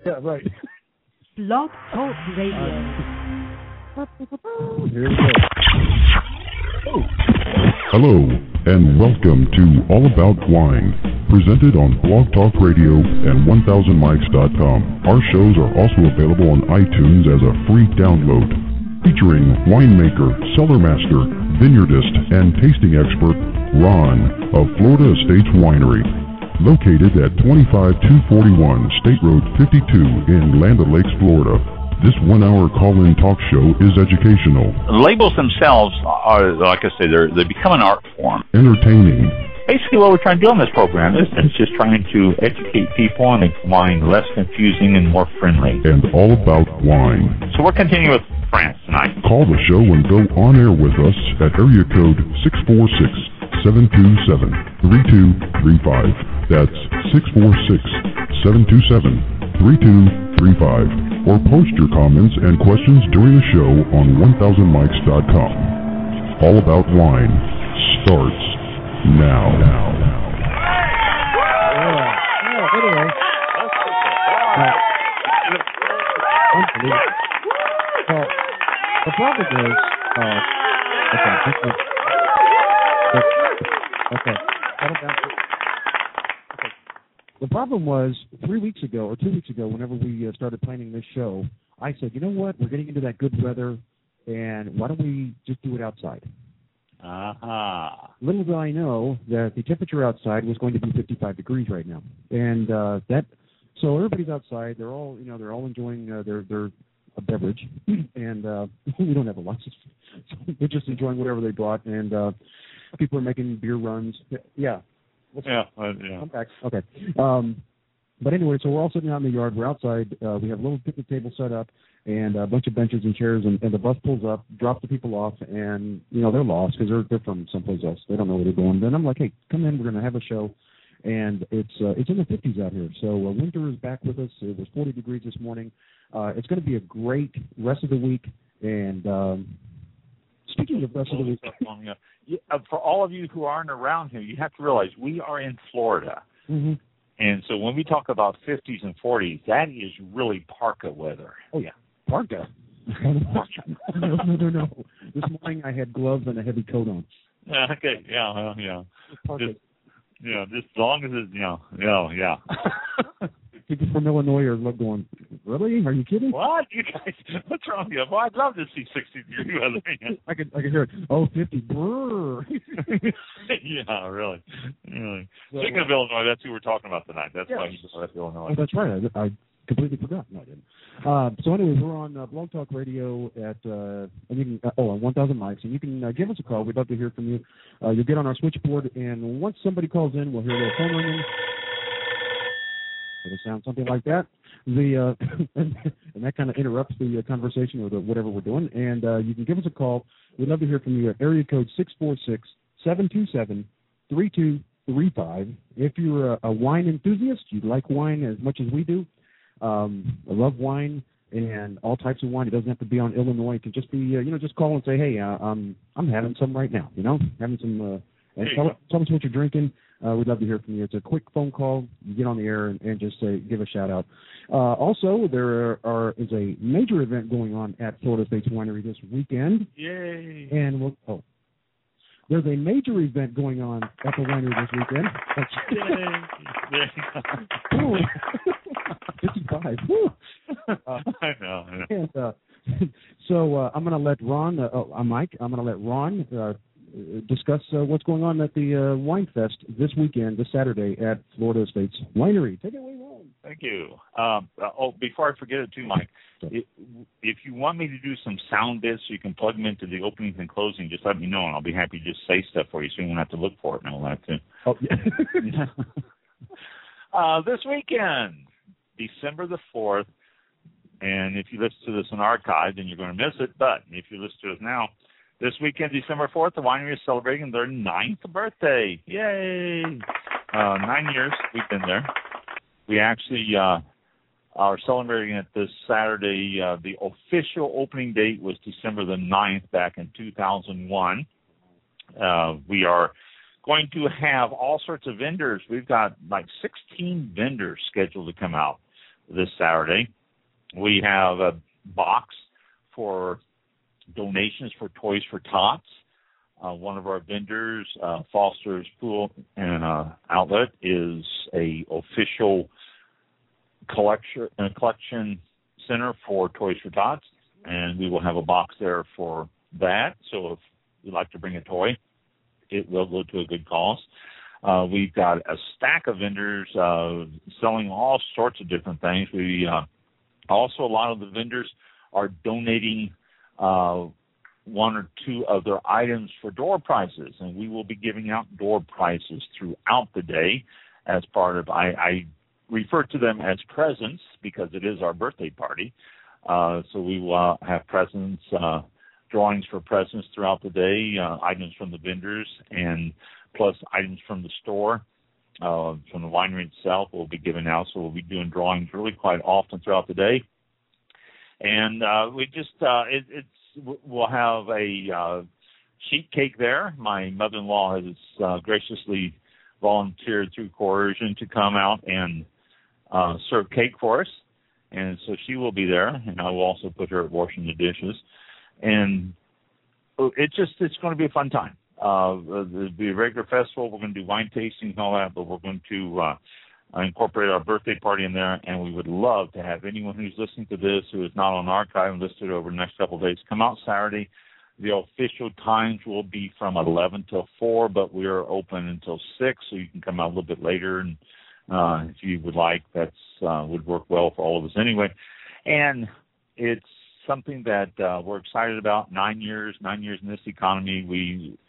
Yeah, right. Blog Talk Radio. Here we go. Oh. Hello, and welcome to All About Wine, presented on Blog Talk Radio and 1000mics.com. Our shows are also available on iTunes as a free download, featuring winemaker, cellar master, vineyardist, and tasting expert Ron of Florida Estates Winery, located at 25241 State Road 52 in Land O'Lakes, Florida. This 1-hour call-in talk show is educational. Labels themselves are, like I say, they become an art form. Entertaining. Basically what we're trying to do on this program is just trying to educate people and make wine less confusing and more friendly. And all about wine. So we're continuing with France tonight. Call the show and go on air with us at area code 646-727-3235. That's 646-727-3235. Or post your comments and questions during the show on 1000mics.com. All About Wine starts now. Anyway. So, the problem is, okay. The problem was 3 weeks ago or 2 weeks ago, whenever we started planning this show, I said, you know what, we're getting into that good weather, and why don't we just do it outside? Little did I know that the temperature outside was going to be 55 degrees right now, and so everybody's outside. They're all enjoying their beverage, and we don't have a license, so they're just enjoying whatever they brought, and people are making beer runs. Yeah. Yeah. I'm back. Okay. But anyway, so we're all sitting out in the yard. We're outside. We have a little picnic table set up and a bunch of benches and chairs, and the bus pulls up, drops the people off, and, they're lost because they're from someplace else. They don't know where they're going. Then I'm like, hey, come in. We're going to have a show. And it's in the 50s out here. So winter is back with us. It was 40 degrees this morning. It's going to be a great rest of the week. And speaking of rest of the week. For all of you who aren't around here, you have to realize we are in Florida. Mm-hmm. And so when we talk about 50s and 40s, that is really parka weather. Oh, yeah. Parka? No. This morning I had gloves and a heavy coat on. Okay, yeah. Parka. Just as long as it's, yeah. People from Illinois are going, really? Are you kidding? What? You guys, what's wrong with you? Well, I'd love to see 60-degree weather. I can hear it. Oh, 50. Brrr. Yeah, really. Speaking of Illinois, that's who we're talking about tonight. That's why you left Illinois. Oh, that's right. I completely forgot. No, I didn't. So anyway, we're on Blog Talk Radio at and you can on 1000 mics, and you can give us a call. We'd love to hear from you. You'll get on our switchboard, and once somebody calls in, we'll hear a little phone ringing. It'll sound something like that. And that kind of interrupts the conversation or whatever we're doing. And you can give us a call. We'd love to hear from you at area code 646-727-3235. If you're a wine enthusiast, you like wine as much as we do. I love wine and all types of wine. It doesn't have to be on Illinois. It can just be, just call and say, hey, I'm having some right now. Having some. And tell us what you're drinking. We'd love to hear from you. It's a quick phone call. You get on the air and just give a shout-out. Also, there is a major event going on at Florida Estates Winery this weekend. Yay! And there's a major event going on at the winery this weekend. Yay! 55. Woo. I know. And, so I'm going to let Ron, I'm Mike, I'm going to let Ron discuss what's going on at the Wine Fest this weekend, this Saturday at Florida Estates Winery. Take it away, Ron. Thank you. Before I forget it too, Mike, if you want me to do some sound bits so you can plug them into the openings and closing, just let me know, and I'll be happy to just say stuff for you so you won't have to look for it and all that, too. Oh, yeah. This weekend, December the 4th, and if you listen to this on archive, then you're going to miss it, but if you listen to it now, this weekend, December 4th, the winery is celebrating their 9th birthday. Yay! 9 years we've been there. We actually are celebrating it this Saturday. The official opening date was December the 9th back in 2001. We are going to have all sorts of vendors. We've got like 16 vendors scheduled to come out. this Saturday. We have a box for donations for Toys for Tots. One of our vendors, Foster's Pool and Outlet, is a official collection center for Toys for Tots, and we will have a box there for that. So if you'd like to bring a toy, it will go to a good cause. We've got a stack of vendors selling all sorts of different things. We also, a lot of the vendors are donating one or two of their items for door prizes, and we will be giving out door prizes throughout the day as part of, I refer to them as presents because it is our birthday party. So we will have presents, drawings for presents throughout the day, items from the vendors, and plus items from the store, from the winery itself will be given out. So we'll be doing drawings really quite often throughout the day. And we just, we'll have a sheet cake there. My mother-in-law has graciously volunteered through coercion to come out and serve cake for us. And so she will be there, and I will also put her at washing the dishes. And it's going to be a fun time. There'll be a regular festival. We're going to do wine tasting and all that, but we're going to incorporate our birthday party in there, and we would love to have anyone who's listening to this who is not on archive and listed over the next couple of days come out Saturday. The official times will be from 11 till 4, but we are open until 6, so you can come out a little bit later, and if you would like, that's would work well for all of us anyway. And it's something that we're excited about. 9 years in this economy. We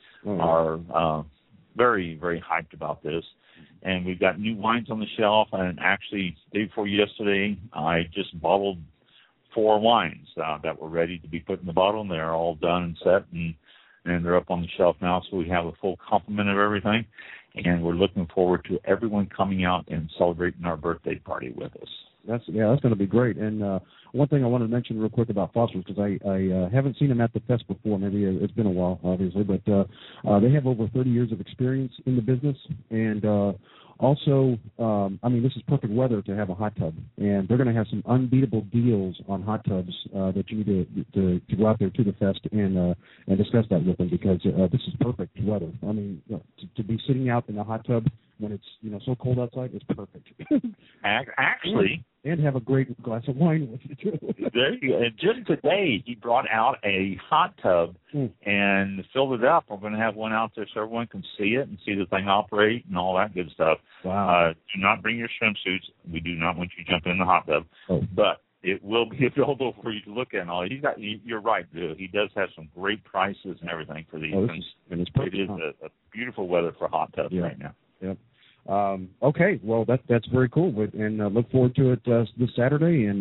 are very, very hyped about this. And we've got new wines on the shelf. And actually, day before yesterday, I just bottled 4 wines that were ready to be put in the bottle. And they're all done and set, and they're up on the shelf now. So we have a full complement of everything. And we're looking forward to everyone coming out and celebrating our birthday party with us. That's going to be great. And one thing I wanted to mention real quick about Foster's, because I haven't seen them at the fest before. Maybe it's been a while, obviously, but they have over 30 years of experience in the business. And also, this is perfect weather to have a hot tub. And they're going to have some unbeatable deals on hot tubs that you need to go out there to the fest and discuss that with them, because this is perfect weather. I mean, to be sitting out in a hot tub when it's so cold outside is perfect. Actually, and have a great glass of wine with you too. There you go. And just today, he brought out a hot tub and filled it up. We're going to have one out there so everyone can see it and see the thing operate and all that good stuff. Wow. Do not bring your swimsuits. We do not want you jumping in the hot tub. Oh. But it will be available for you to look at and all. You're right, dude. He does have some great prices and everything for these. It's perfect, it is a beautiful weather for hot tubs right now. Yep. Okay, well that's very cool, and look forward to it this Saturday. And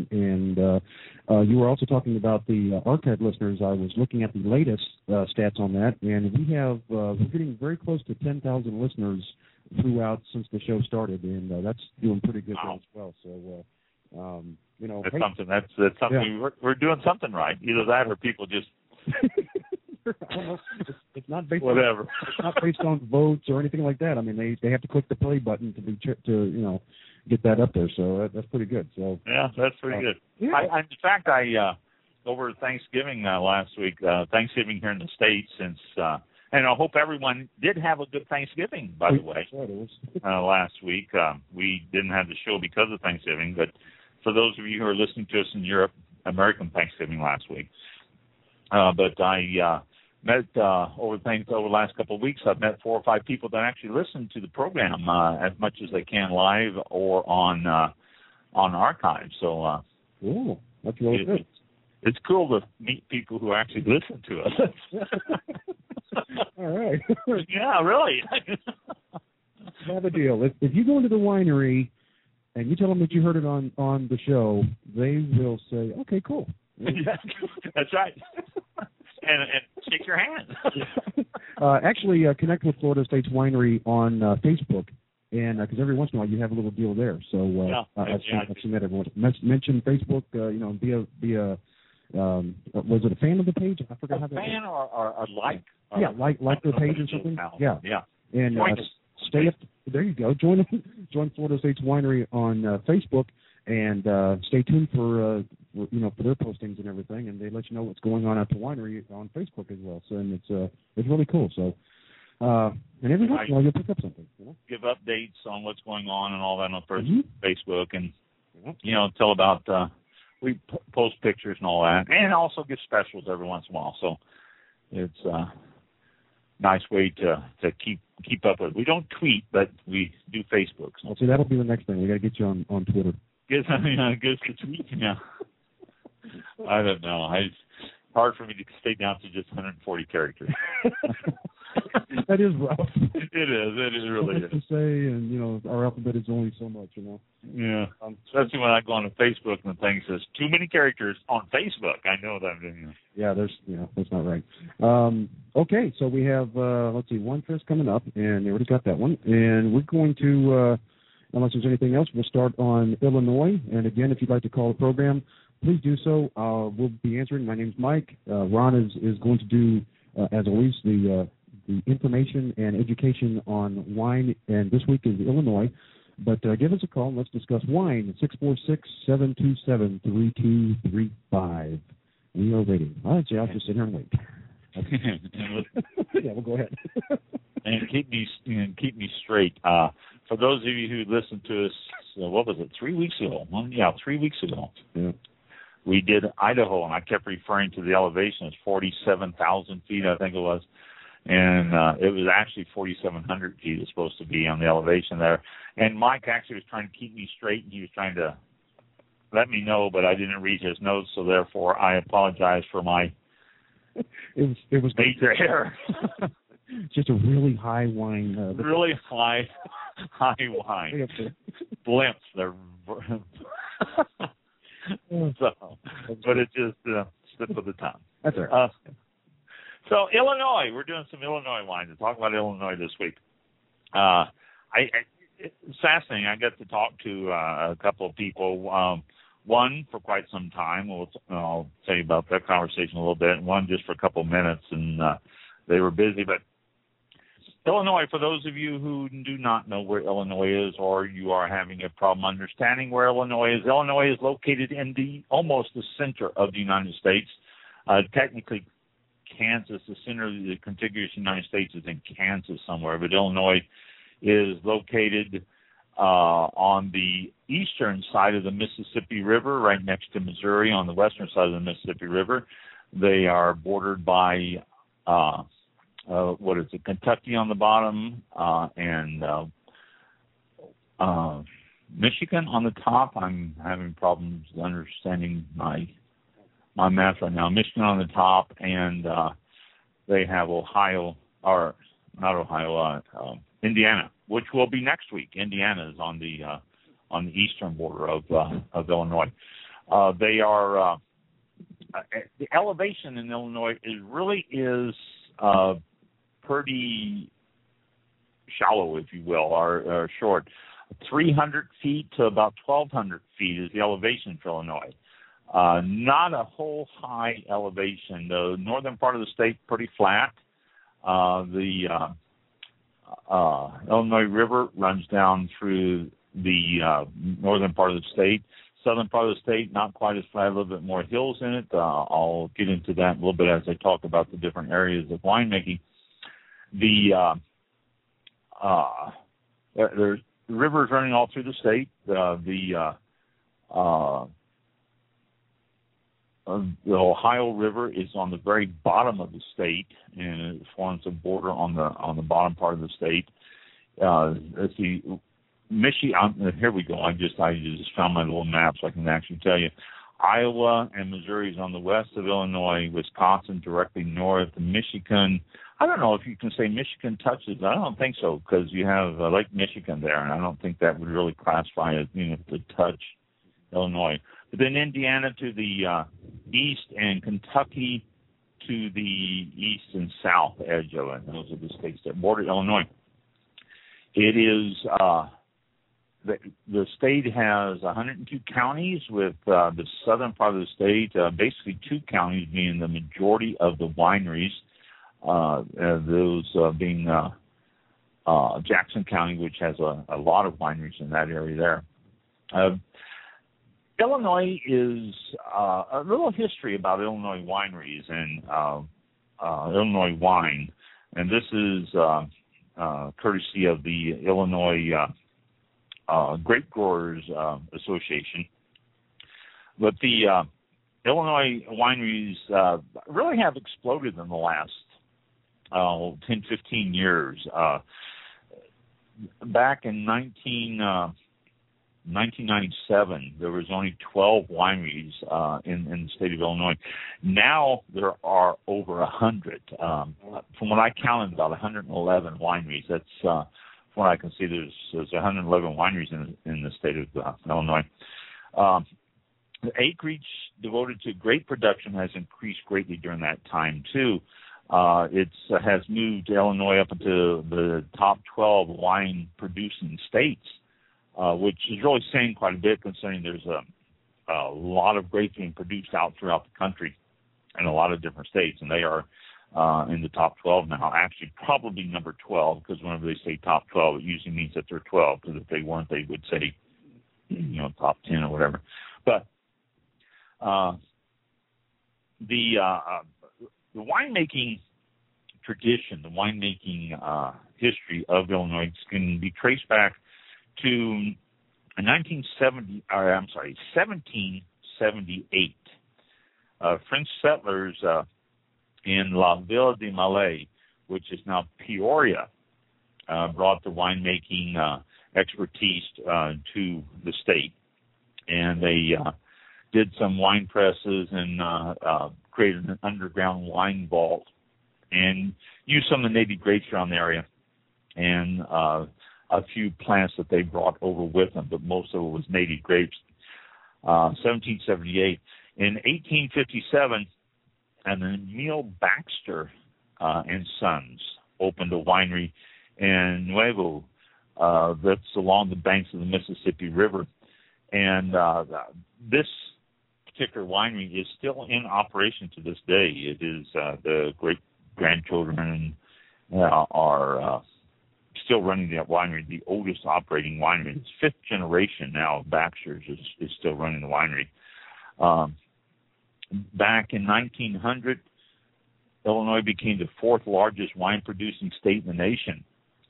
you were also talking about the archive listeners. I was looking at the latest stats on that, and we're getting very close to 10,000 listeners throughout since the show started, and that's doing pretty good as well. So that's something. That's something. Yeah. We're doing something right. Either that or people just. It's not based whatever. It's not based on votes or anything like that. I mean, they have to click the play button to get that up there. So that's pretty good. So yeah, that's pretty good. Yeah. In fact, I over Thanksgiving last week, Thanksgiving here in the States, and I hope everyone did have a good Thanksgiving. By the way, last week we didn't have the show because of Thanksgiving, but for those of you who are listening to us in Europe, American Thanksgiving last week. But I met over the last couple of weeks. I've met 4 or 5 people that actually listen to the program as much as they can live or on archive. So, that's really good. It's cool to meet people who actually listen to us. All right. Yeah, really. Have a deal. If you go into the winery and you tell them that you heard it on the show, they will say, "Okay, cool." That's right. and shake your hand. Actually, connect with Florida State's Winery on Facebook, and because every once in a while you have a little deal there. So I've seen that everyone mention Facebook. Be a was it a fan of the page? I forgot how that. Fan or a like. Like the page or something. Yeah. And stay up. There you go. Join Florida State's Winery on Facebook. and stay tuned for for their postings and everything, and they let you know what's going on at the winery on Facebook as well. So and it's really cool. So and every once in a while you'll pick up something. Give updates on what's going on and all that on Mm-hmm. Facebook, and tell about we post pictures and all that, and also give specials every once in a while. So it's a nice way to keep up with it. We don't tweet, but we do Facebook. So. See, that'll be the next thing. We got to get you on Twitter. Get to tweet, yeah. I don't know. It's hard for me to stay down to just 140 characters. That is rough. It is. It really is. To say, and our alphabet is only so much, Yeah. Especially when I go on to Facebook and the thing says too many characters on Facebook. I know that. Yeah, that's not right. Okay, so we have let's see, Wine Fest coming up, and they already got that one, and we're going to. Unless there's anything else, we'll start on Illinois. And again, if you'd like to call the program, please do so. We'll be answering. My name's Mike. Ron is going to do, as always, the information and education on wine. And this week is Illinois. But give us a call and let's discuss wine. 646-727-3235. We are waiting. All right, Jay, I'll just sit here and wait. Yeah, we'll go ahead. And keep me straight. For those of you who listened to us, what was it, 3 weeks ago? 3 weeks ago. Yeah. We did Idaho, and I kept referring to the elevation as 47,000 feet, I think it was. And it was actually 4,700 feet it's supposed to be on the elevation there. And Mike actually was trying to keep me straight, and he was trying to let me know, but I didn't read his notes, so therefore I apologize for my it was major error. Just a really high wine. Really high wine. Blimps. They're but it just slip of the tongue. That's all right. So Illinois, we're doing some Illinois wines. We're talking about Illinois this week. It's fascinating. I got to talk to a couple of people. One for quite some time. I'll tell you about that conversation a little bit. And one just for a couple of minutes, and they were busy. But Illinois, for those of you who do not know where Illinois is, or you are having a problem understanding where Illinois is located in almost the center of the United States. Technically, Kansas, the center of the contiguous United States is in Kansas somewhere, but Illinois is located on the eastern side of the Mississippi River, right next to Missouri on the western side of the Mississippi River. They are bordered by Kentucky on the bottom, and Michigan on the top. I'm having problems understanding my math right now. Michigan on the top, and they have Indiana, which will be next week. Indiana is on the eastern border of Illinois. They are the elevation in Illinois is pretty shallow, if you will, or short. 300 feet to about 1,200 feet is the elevation for Illinois. Not a whole high elevation. The northern part of the state pretty flat. The Illinois River runs down through the northern part of the state. Southern part of the state, not quite as flat, a little bit more hills in it. I'll get into that a little bit as I talk about the different areas of winemaking. There's rivers running all through the state. The Ohio River is on the very bottom of the state, and it forms a border on the bottom part of the state. Let's see, Michigan. Here we go. I just found my little map so I can actually tell you. Iowa and Missouri is on the west of Illinois. Wisconsin directly north. Michigan. I don't know if you can say Michigan touches. I don't think so, because you have Lake Michigan there, and I don't think that would really classify as to touch Illinois. But then Indiana to the east, and Kentucky to the east and south edge of it. Those are the states that border Illinois. It is the state has 102 counties, with the southern part of the state, basically 2 counties being the majority of the wineries. Those being Jackson County, which has a lot of wineries in that area there. Illinois is a little history about Illinois wineries and Illinois wine, and this is courtesy of the Illinois Grape Growers Association. But the Illinois wineries really have exploded in the last 10, 15 years. Back in 1997, there was only 12 wineries in the state of Illinois. Now there are over 100. From what I counted, about 111 wineries. That's from what I can see. There's 111 wineries in the state of Illinois. The acreage devoted to grape production has increased greatly during that time too. It has moved Illinois up into the top 12 wine-producing states, which is really saying quite a bit, considering there's a lot of grapes being produced out throughout the country in a lot of different states, and they are in the top 12 now. Actually, probably number 12, because whenever they say top 12, it usually means that they're 12, because if they weren't, they would say, top 10 or whatever. But the winemaking tradition, the winemaking history of Illinois can be traced back to 1778. French settlers in La Ville de Malais, which is now Peoria, brought the winemaking expertise to the state, and they did some wine presses and created an underground wine vault and used some of the native grapes around the area and a few plants that they brought over with them, but most of it was native grapes. 1778. In 1857, and then Neil Baxter and Sons opened a winery in Nuevo, that's along the banks of the Mississippi River. And this particular winery is still in operation to this day. It is the great-grandchildren are still running that winery, the oldest operating winery. It's fifth generation now. Baxter's is still running the winery. Back in 1900, Illinois became the fourth largest wine-producing state in the nation.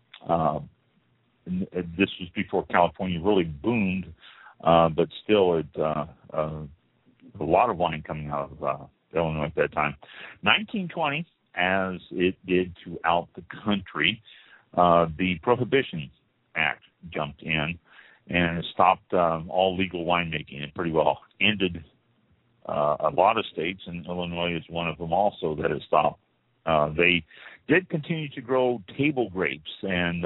This was before California really boomed, but still a lot of wine coming out of Illinois at that time. 1920, as it did throughout the country, the Prohibition Act jumped in and stopped all legal winemaking and pretty well ended a lot of states, and Illinois is one of them also that has stopped. They did continue to grow table grapes and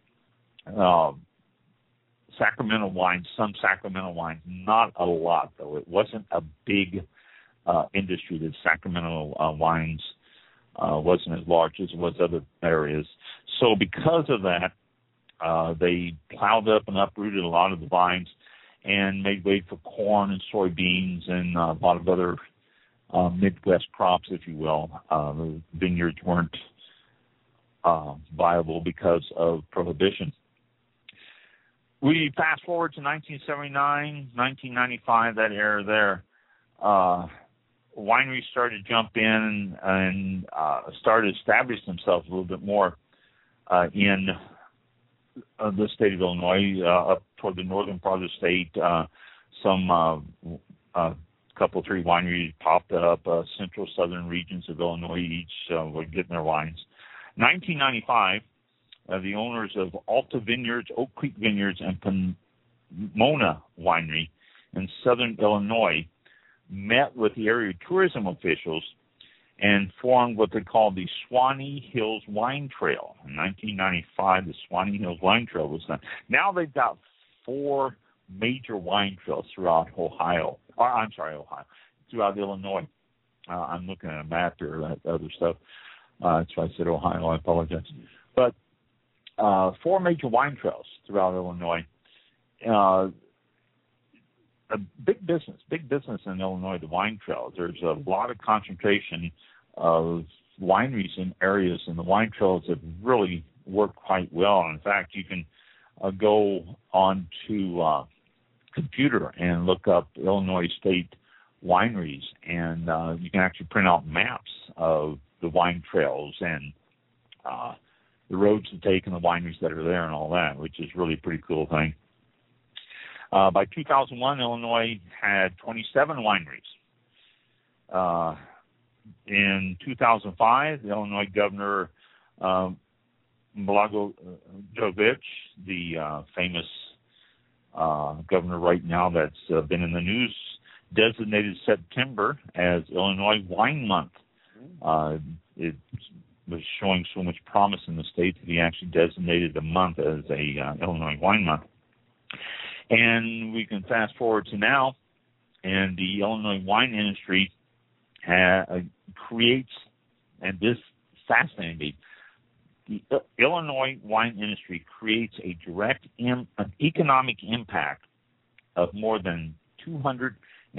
Sacramento wines, some Sacramento wines, not a lot though. It wasn't a big industry. The Sacramento wines wasn't as large as it was other areas. So because of that, they plowed up and uprooted a lot of the vines and made way for corn and soybeans and a lot of other Midwest crops, if you will. The vineyards weren't viable because of Prohibition. We fast forward to 1979, 1995, that era there. Wineries started to jump in and started establishing themselves a little bit more in the state of Illinois, up toward the northern part of the state. Some couple, three wineries popped up, central, southern regions of Illinois, each were getting their wines. 1995, the owners of Alta Vineyards, Oak Creek Vineyards, and Pomona Winery in southern Illinois met with the area tourism officials and formed what they called the Swanee Hills Wine Trail. In 1995, the Swanee Hills Wine Trail was done. Now they've got 4 major wine trails throughout Ohio. Throughout Illinois. I'm looking at a map here, that other stuff. That's why I said Ohio. I apologize. But 4 major wine trails throughout Illinois. A big business in Illinois, the wine trails. There's a lot of concentration of wineries in areas, and the wine trails have really worked quite well. In fact, you can go on to computer and look up Illinois State wineries, and you can actually print out maps of the wine trails and the roads to take and the wineries that are there and all that, which is really a pretty cool thing. By 2001, Illinois had 27 wineries. In 2005, the Illinois Governor Blagojevich, the famous governor right now that's been in the news, designated September as Illinois Wine Month. It was showing so much promise in the state that he actually designated the month as a Illinois Wine Month. And we can fast forward to now, and the Illinois wine industry creates, and this fascinating me, the Illinois wine industry creates a direct economic impact of more than $253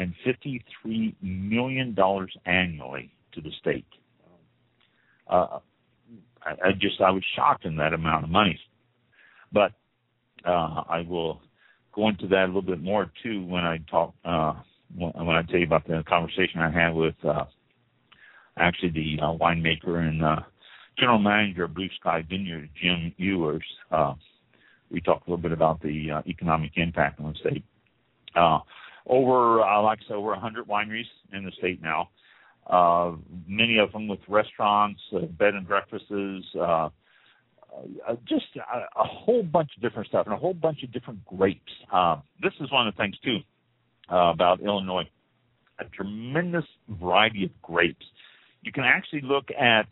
million annually to the state. I was shocked in that amount of money, but I will go into that a little bit more too when I talk when I tell you about the conversation I had with actually the winemaker and general manager of Blue Sky Vineyard, Jim Ewers. We talked a little bit about the economic impact on the state. Over 100 wineries in the state now. Many of them with restaurants, bed and breakfasts, just a whole bunch of different stuff and a whole bunch of different grapes. This is one of the things, too, about Illinois, a tremendous variety of grapes. You can actually look at,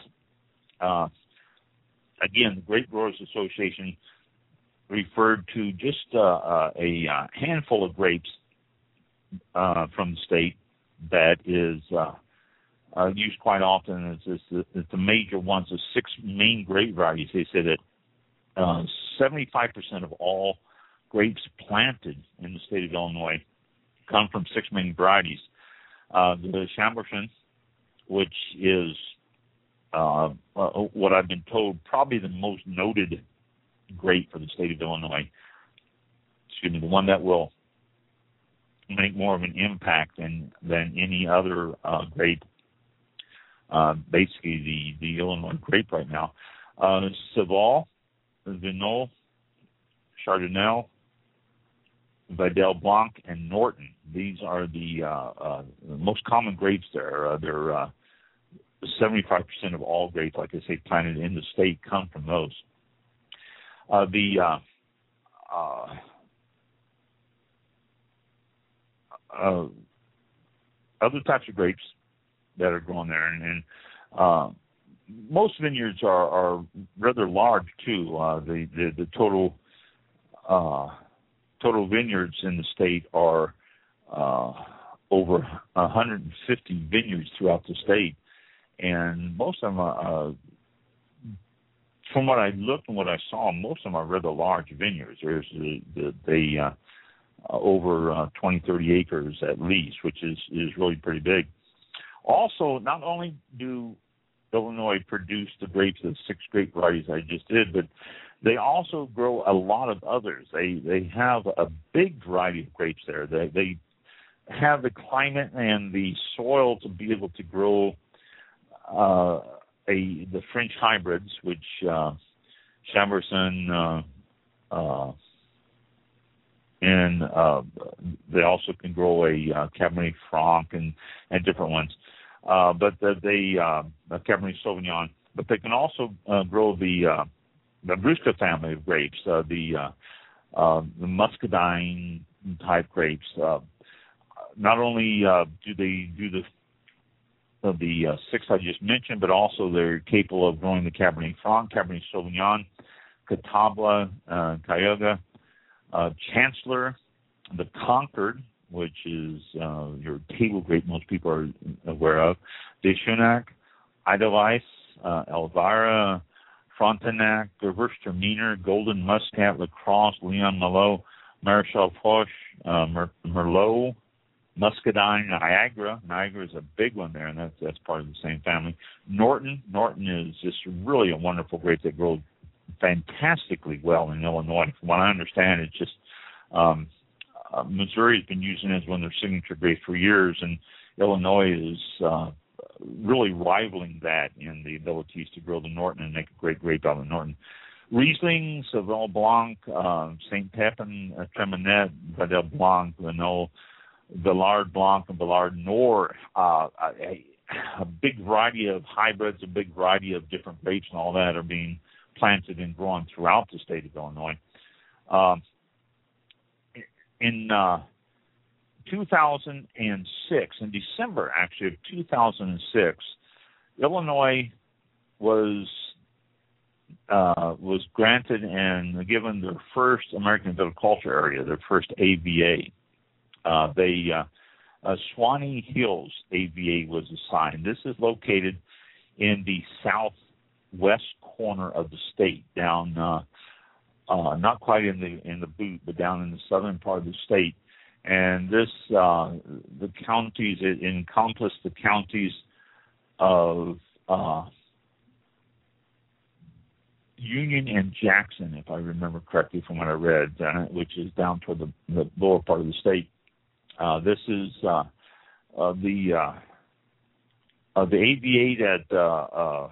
again, the Grape Growers Association referred to just a handful of grapes from the state that is used quite often. It's the major ones, the 6 main grape varieties. They say that 75% of all grapes planted in the state of Illinois come from 6 main varieties. The Chambourcin, which is what I've been told probably the most noted grape for the state of Illinois. Excuse me, the one that will make more of an impact than any other grape. Basically, the Illinois grape right now. Saval, Vinot, Chardonnay, Vidal Blanc, and Norton. These are the most common grapes there. They're 75% of all grapes, like I say, planted in the state come from those. Other types of grapes that are grown there, and most vineyards are rather large too. The total vineyards in the state are over 150 vineyards throughout the state, and most of them, from what I looked and what I saw, most of them are rather large vineyards. There's over 20-30 acres at least, which is really pretty big. Also, not only do Illinois produce the grapes, the 6 grape varieties I just did, but they also grow a lot of others. They have a big variety of grapes there. They have the climate and the soil to be able to grow the French hybrids, which Chambourcin, and they also can grow a Cabernet Franc and different ones. But Cabernet Sauvignon. But they can also grow the Brusca family of grapes, the muscadine type grapes. Not only do they do the 6 I just mentioned, but also they're capable of growing the Cabernet Franc, Cabernet Sauvignon, Catawba, Cayuga, Chancellor, the Concord, which is your table grape most people are aware of, Deschenach, Edelweiss, Elvira, Frontenac, Gewürztraminer, Golden Muscat, Lacrosse, Leon Malo, Maréchal Foch, Merlot, Muscadine, Niagara. Niagara is a big one there, and that's part of the same family. Norton is just really a wonderful grape that grows fantastically well in Illinois. From what I understand, it's just Missouri's been using it as one of their signature grapes for years, and Illinois is really rivaling that in the abilities to grow the Norton and make a great grape out of the Norton. Rieslings, Sauvignon Blanc, St. Pepin, Tremonette, Vidal Blanc, Vinot, Ballard Blanc, and Ballard Noir, a big variety of hybrids, a big variety of different grapes and all that are being planted and grown throughout the state of Illinois. In 2006, in December actually of 2006, Illinois was granted and given their first American Viticulture Area, their first AVA. Shawnee Hills AVA was assigned. This is located in the southwest corner of the state, down not quite in the boot, but down in the southern part of the state. And this the counties, it encompassed the counties of Union and Jackson, if I remember correctly from what I read, which is down toward the lower part of the state. This is the AVA that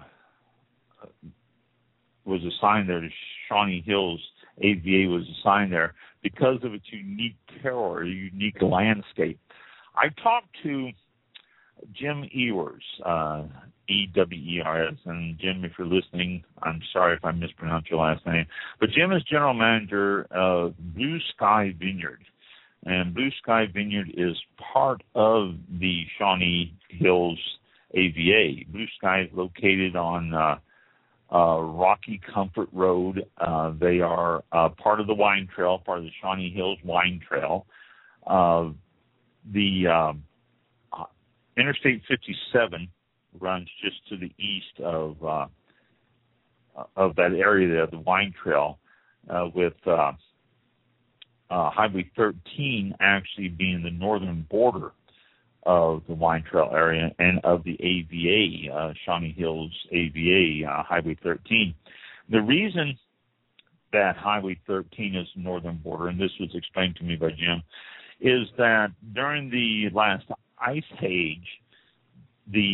was assigned there to Shawnee Hills. AVA was assigned there because of its unique terroir, unique landscape. I talked to Jim Ewers, E-W-E-R-S, and Jim, if you're listening, I'm sorry if I mispronounced your last name, but Jim is general manager of Blue Sky Vineyard, and Blue Sky Vineyard is part of the Shawnee Hills AVA. Blue Sky is located on Rocky Comfort Road. They are part of the wine trail, part of the Shawnee Hills Wine Trail. The Interstate 57 runs just to the east of that area there, the wine trail, with Highway 13 actually being the northern border of the wine trail area and of the AVA, Shawnee Hills AVA, Highway 13. The reason that Highway 13 is the northern border, and this was explained to me by Jim, is that during the last ice age, the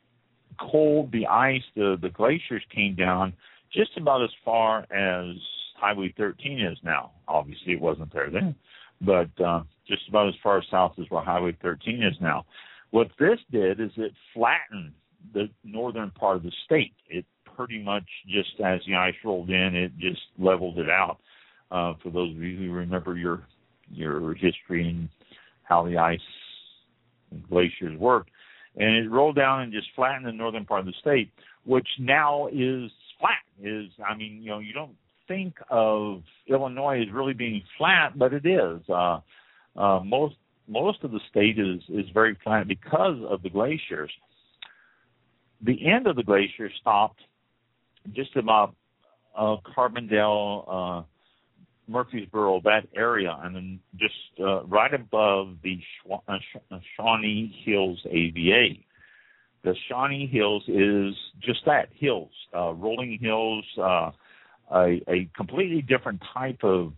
ice, the glaciers came down just about as far as Highway 13 is now. Obviously, it wasn't there then, but just about as far south as where Highway 13 is now. What this did is it flattened the northern part of the state. It pretty much just, as the ice rolled in, it just leveled it out. For those of you who remember your history and how the ice and glaciers worked, and it rolled down and just flattened the northern part of the state, which now is flat. You don't think of Illinois as really being flat, but it is. Most of the state is very flat because of the glaciers. The end of the glacier stopped just about Carbondale, Murfreesboro, that area, and then just right above the Shawnee Hills AVA. The Shawnee Hills is just that, hills, rolling hills, a completely different type of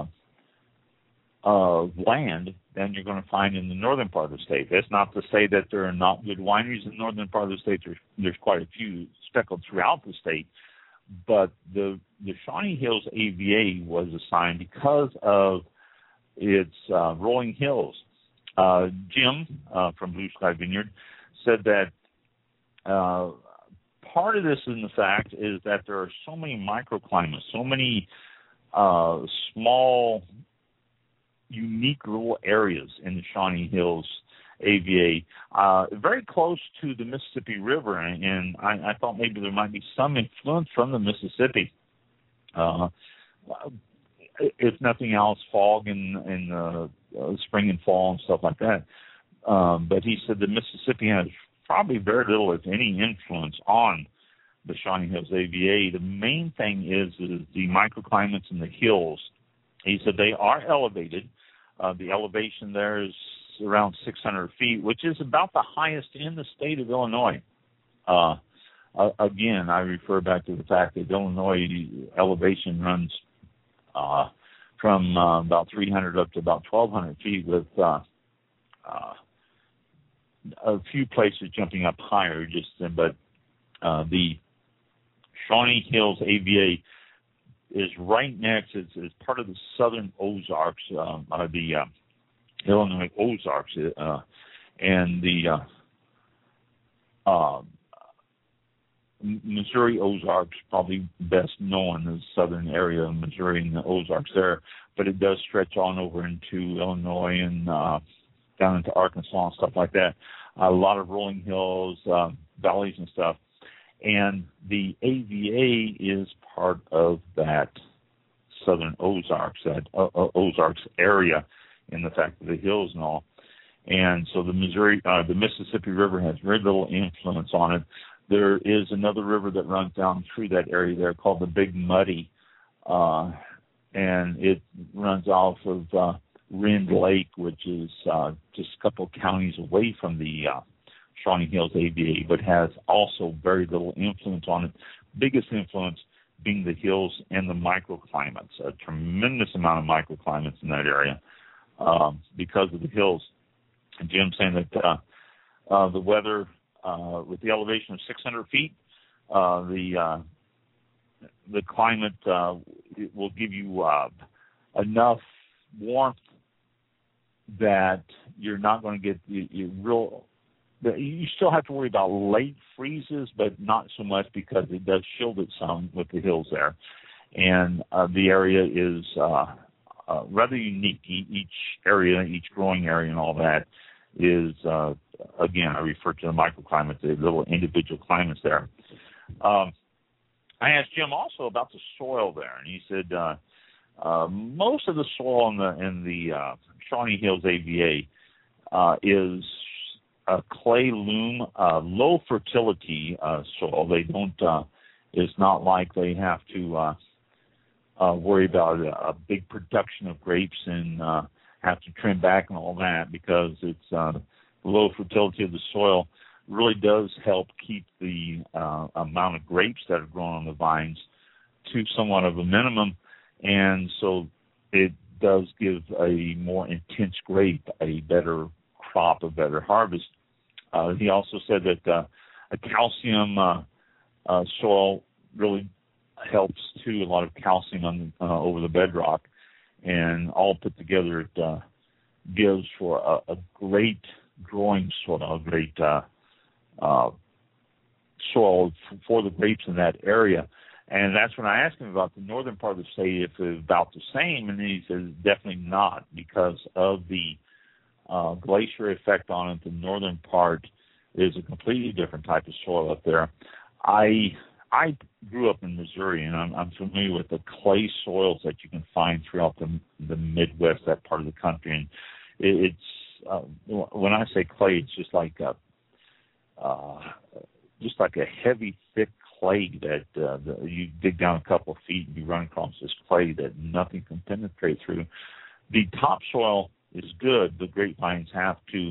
land than you're going to find in the northern part of the state. That's not to say that there are not good wineries in the northern part of the state. There's quite a few speckled throughout the state. But the Shawnee Hills AVA was assigned because of its rolling hills. Jim from Blue Sky Vineyard said that part of this in the fact is that there are so many microclimates, so many small, unique little areas in the Shawnee Hills AVA, very close to the Mississippi River, and I thought maybe there might be some influence from the Mississippi. If nothing else, fog in spring and fall and stuff like that. But he said the Mississippi has probably very little, if any, influence on the Shawnee Hills AVA. The main thing is the microclimates in the hills. He said they are elevated. The elevation there is around 600 feet, which is about the highest in the state of Illinois. Again, I refer back to the fact that Illinois elevation runs from about 300 up to about 1,200 feet, with a few places jumping up higher. But the Shawnee Hills AVA is right next. It's part of the Southern Ozarks, the Illinois Ozarks, and the Missouri Ozarks, probably best known as southern area of Missouri and the Ozarks there, but it does stretch on over into Illinois and down into Arkansas and stuff like that. A lot of rolling hills, valleys and stuff. And the AVA is part of that southern Ozarks, that Ozarks area, in the fact of the hills and all. And so the Mississippi River has very little influence on it. There is another river that runs down through that area there called the Big Muddy, and it runs off of Rend Lake, which is just a couple of counties away from the Shawnee Hills AVA, but has also very little influence on it. Biggest influence being the hills and the microclimates, a tremendous amount of microclimates in that area because of the hills. And Jim's saying that the weather, with the elevation of 600 feet, the climate it will give you enough warmth that you're not going to get you still have to worry about late freezes, but not so much because it does shield it some with the hills there. And the area is rather unique. Each area, each growing area and all that is, again, I refer to the microclimates, the little individual climates there. I asked Jim also about the soil there, and he said most of the soil in the Shawnee Hills AVA is clay loam, low fertility soil. They don't. It's not like they have to worry about a big production of grapes and have to trim back and all that, because it's the low fertility of the soil really does help keep the amount of grapes that are grown on the vines to somewhat of a minimum, and so it does give a more intense grape a better crop, a better harvest. He also said that a calcium soil really helps too, a lot of calcium over the bedrock, and all put together it gives for a great growing soil, a great soil for the grapes in that area. And that's when I asked him about the northern part of the state, if it's about the same, and he says definitely not, because of the glacier effect on it. The northern part is a completely different type of soil up there. I grew up in Missouri, and I'm familiar with the clay soils that you can find throughout the Midwest, that part of the country. And it's when I say clay, it's just like a heavy, thick clay that you dig down a couple of feet and you run across this clay that nothing can penetrate through. The topsoil is good. The grapevines have to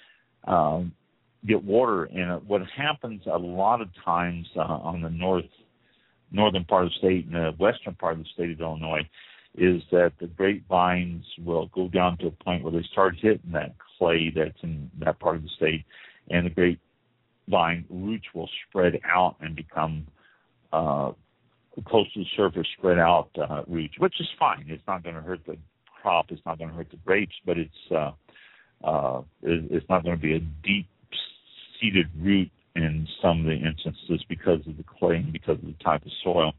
get water in it. What happens a lot of times on the northern part of the state and the western part of the state of Illinois is that the grapevines will go down to a point where they start hitting that clay that's in that part of the state, and the grapevine roots will spread out and become close to the surface, spread out roots, which is fine. It's not going to hurt the crop. It's not going to hurt the grapes, but it's not going to be a deep-seated root in some of the instances because of the clay and because of the type of soil.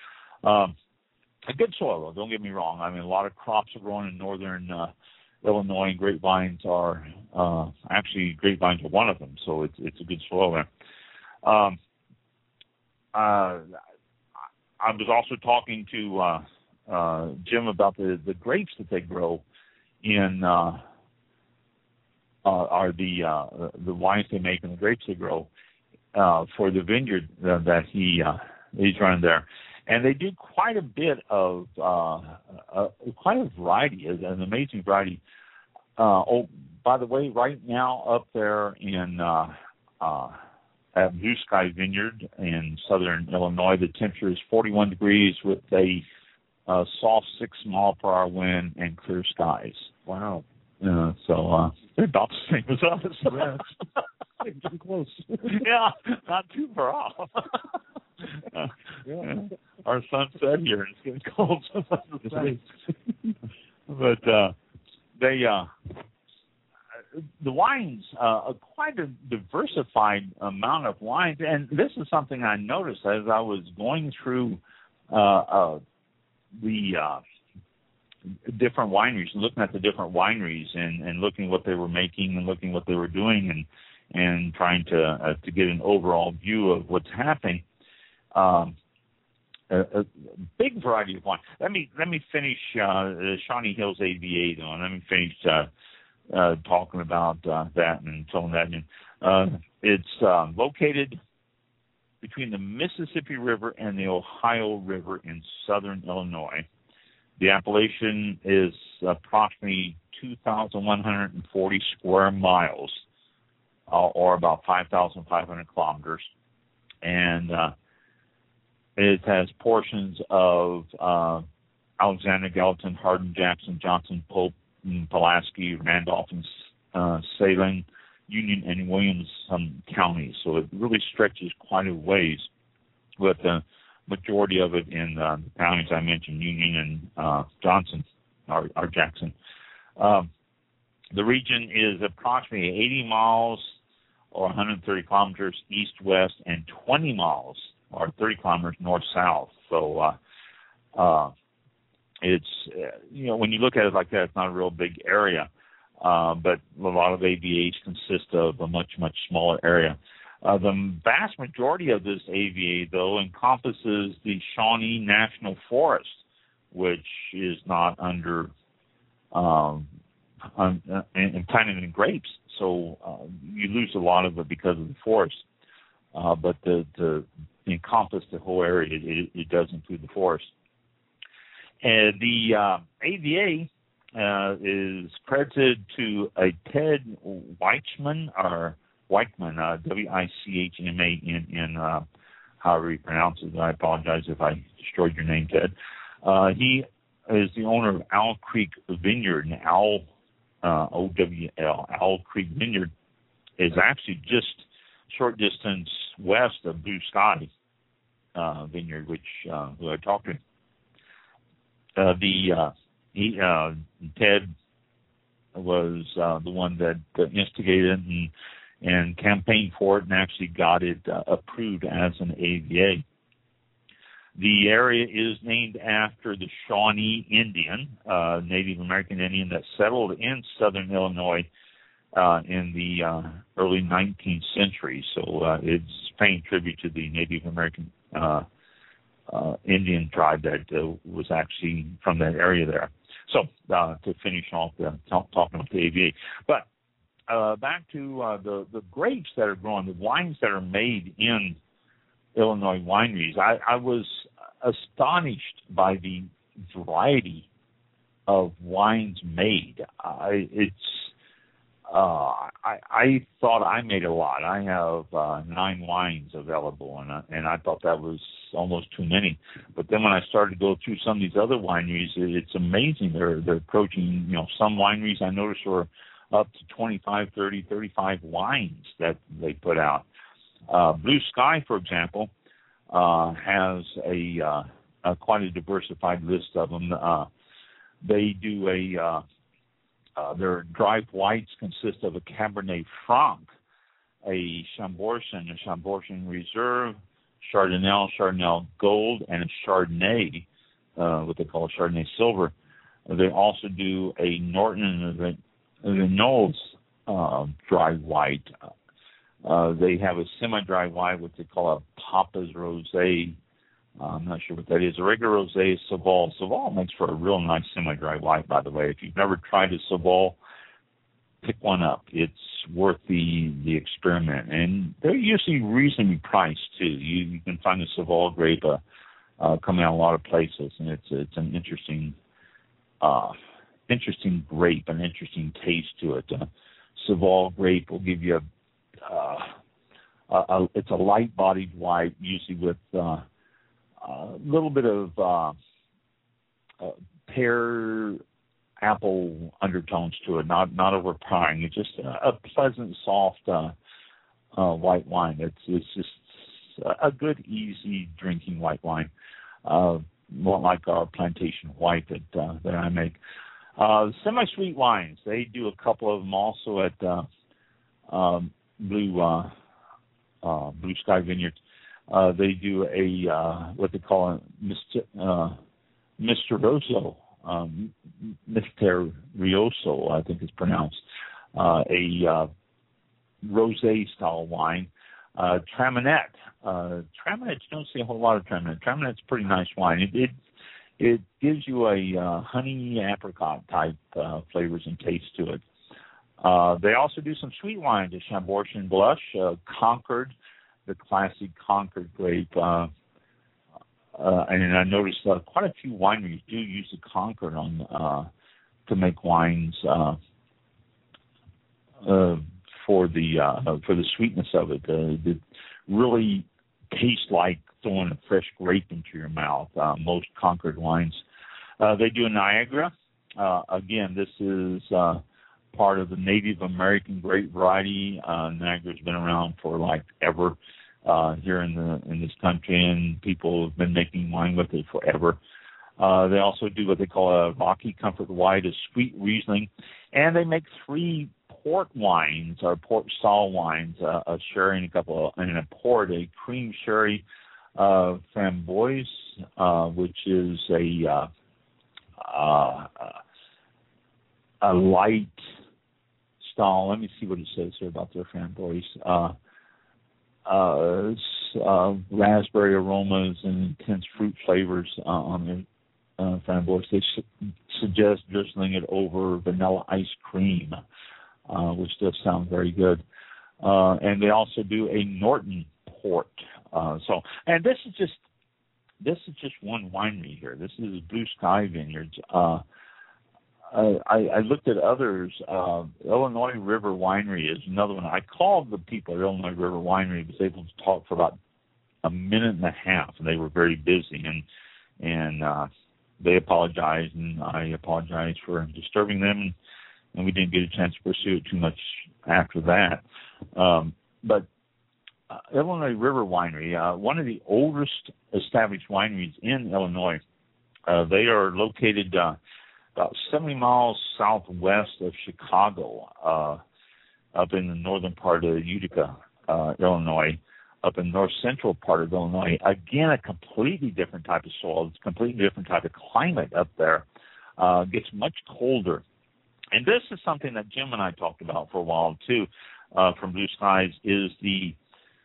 A good soil, though, don't get me wrong. I mean, a lot of crops are growing in northern Illinois, and grapevines are grapevines are one of them, so it's a good soil there. I was also talking to Jim about the grapes that they grow in are the wines they make and the grapes they grow for the vineyard that he's running there. And they do quite a bit of quite a variety, an amazing variety. Oh, by the way, right now up there in at Blue Sky Vineyard in southern Illinois, the temperature is 41 degrees with a soft 6 mile per hour wind, and clear skies. Wow. So they're about the same as us. Yes. Getting close. Yeah, not too far off. Yeah. Our sunset here is getting cold. But the wines, quite a diversified amount of wines, and this is something I noticed as I was going through the different wineries, looking at the different wineries, and looking what they were making, and looking what they were doing, and trying to get an overall view of what's happening. A big variety of wine. Let me finish Shawnee Hills AVA though, and let me finish talking about that and telling that. It's located between the Mississippi River and the Ohio River in southern Illinois. The appellation is approximately 2,140 square miles, or about 5,500 kilometers, and it has portions of Alexander, Gallatin, Hardin, Jackson, Johnson, Pope, and Pulaski, Randolph, and Salem, Union, and Williams counties. So it really stretches quite a ways, with the majority of it in the counties I mentioned, Union and Johnson, or Jackson. The region is approximately 80 miles or 130 kilometers east-west, and 20 miles or 30 kilometers north-south. So it's, when you look at it like that, it's not a real big area. But a lot of AVAs consist of a much, much smaller area. The vast majority of this AVA, though, encompasses the Shawnee National Forest, which is not under planted in grapes. So you lose a lot of it because of the forest. But to encompass the whole area, it does include the forest. And the AVA is credited to a Ted Weichman, or Weichman, Wichman, however you pronounce it. I apologize if I destroyed your name, Ted. He is the owner of Owl Creek Vineyard, and Owl, O-W-L, Owl Creek Vineyard is actually just short distance west of Blue Sky Vineyard, which who I talked to. Ted was the one that instigated and campaigned for it, and actually got it approved as an AVA. The area is named after the Shawnee Indian, Native American Indian that settled in southern Illinois in the early 19th century. So it's paying tribute to the Native American Indian tribe that was actually from that area there. So to finish off talking about the AVA. But back to the grapes that are grown, the wines that are made in Illinois wineries. I was astonished by the variety of wines made. I thought I made a lot. I have 9 wines available, and I thought that was almost too many. But then when I started to go through some of these other wineries, it's amazing. They're approaching, some wineries I noticed were up to 25, 30, 35 wines that they put out. Blue Sky, for example, has a quite a diversified list of them. They do their dry whites consist of a Cabernet Franc, a Chambourcin Reserve, Chardonnay Gold, and a Chardonnay, what they call a Chardonnay Silver. They also do a Norton and a Knowles dry white. They have a semi-dry white, what they call a Papa's Rosé. I'm not sure what that is. A regular rosé is Saval. Saval makes for a real nice semi-dry white, by the way. If you've never tried a Saval, pick one up. It's worth the experiment. And they're usually reasonably priced, too. You can find a Saval grape coming out a lot of places, and it's an interesting grape, an interesting taste to it. Saval grape will give you it's a light-bodied white, usually with a little bit of pear, apple undertones to it, not overpowering. It's just a pleasant, soft white wine. It's just a good, easy drinking white wine, more like our plantation white that I make. Semi-sweet wines, they do a couple of them also at Blue Sky Vineyards. They do a what they call a Misterioso, Misterioso, I think it's pronounced, a rosé style wine. Traminette. Traminette, you don't see a whole lot of Traminette. Traminette's a pretty nice wine. It gives you a honey apricot type flavors and taste to it. They also do some sweet wines, a Chambourchin Blush, Concord, the classic Concord grape. And I noticed quite a few wineries do use the Concord on to make wines for the sweetness of it. It really tastes like throwing a fresh grape into your mouth. Most Concord wines. They do a Niagara. Again, this is part of the Native American grape variety. Niagara's been around for like ever here in this country, and people have been making wine with it forever. They also do what they call a Rocky Comfort White, a sweet Riesling, and they make 3 port wines or port style wines, a sherry and a port, a cream sherry framboise, which is a light style. Let me see what it says here about their framboise. Raspberry aromas and intense fruit flavors on their framboise. They suggest drizzling it over vanilla ice cream, which does sound very good. And they also do a Norton port. And this is just one winery here. This is Blue Sky Vineyards. I looked at others. Illinois River Winery is another one. I called the people at Illinois River Winery, was able to talk for about a minute and a half, and they were very busy, and they apologized, and I apologized for disturbing them, and we didn't get a chance to pursue it too much after that. But Illinois River Winery, one of the oldest established wineries in Illinois. They are located about 70 miles southwest of Chicago, up in the northern part of Utica, Illinois, up in the north central part of Illinois. Again, a completely different type of soil. It's a completely different type of climate up there. Gets much colder. And this is something that Jim and I talked about for a while, too, from Blue Skies, is the